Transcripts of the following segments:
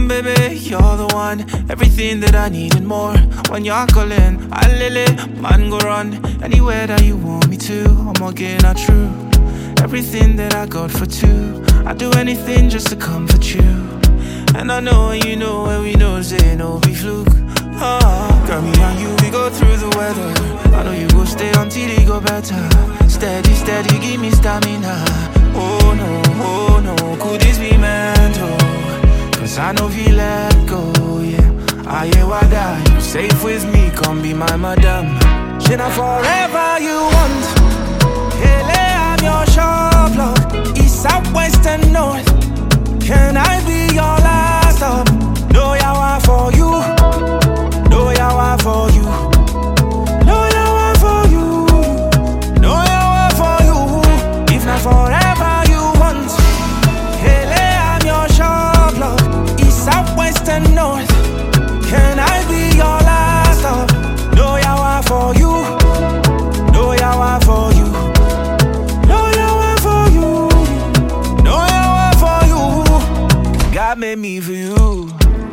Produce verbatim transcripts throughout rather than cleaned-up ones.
baby, you're the one. Everything that I need and more. When you're calling, I lily, man go run. Anywhere that you want me to, I'm again not true. Everything that I got for two, I'd do anything just to comfort you. And I know and you know and we know say no be fluke. Ah, girl, me and you, we go through the weather. I know you go stay until it go better. Steady, steady, give me stamina. Oh no, oh no, could this be meant? Oh, cause I know if you let go, yeah. I hear what I, you safe with me, come be my madam. She not forever you want. Hele, I'm your shop love. East, south, west and north. Can I be your last stop? No, yeah, I for you. No, yeah, I for you. No, yeah, I for you. No, yeah, I for you. If not forever you want. Hele, I'm your shop love. East, south, west and north. Can I be your last stop? No, yeah, I for you. No, yeah, I for you. No, yeah, I for you. No, yeah, I for you. God made me for you.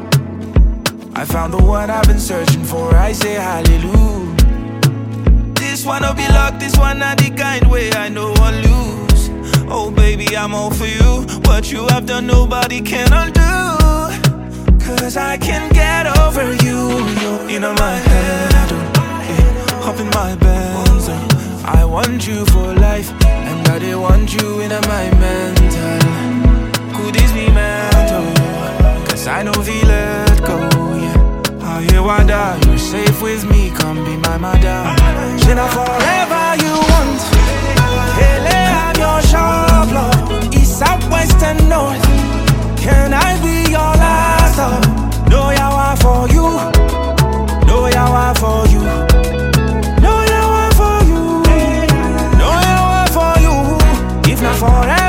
I found the one I've been searching for. I say hallelujah. This one will be luck. This one not the kind way I know I'll lose. Oh baby, I'm all for you. What you have done nobody can undo. Cause I can't get over you. You're in my head, oh, yeah. Hop in my Benz, oh. I want you for life, and I didn't want you in my mental. Could this be mental? Cause I know if you let go, yeah. I hear wonder, you're safe with me, come be my madam. She not forever you want. Hele, I'm your shop love. East, south, west and north. Can I be your last stop? No, yeah, I for you. No, yeah, I for you. No, yeah, I for you. No, yeah, I for you. If not forever.